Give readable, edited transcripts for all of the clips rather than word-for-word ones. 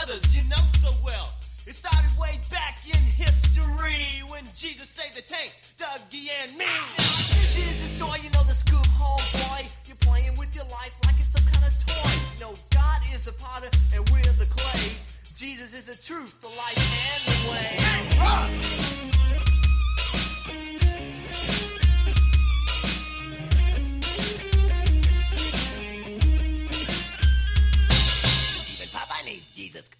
brothers you know so well. It started way back in history when Jesus saved the tank, Dougie and me. This is the story, you know the scoop, homeboy. You're playing with your life like it's some kind of toy. You know, God is the potter and we're the clay. Jesus is the truth, the life, and the way. Even Papa needs Jesus.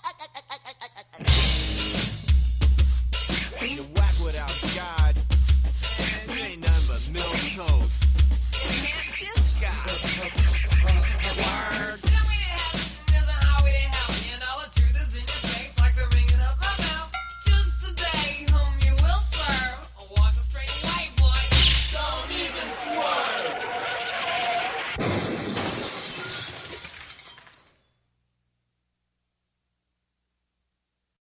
You whack without God, and you ain't nothing but milk toast. This guy.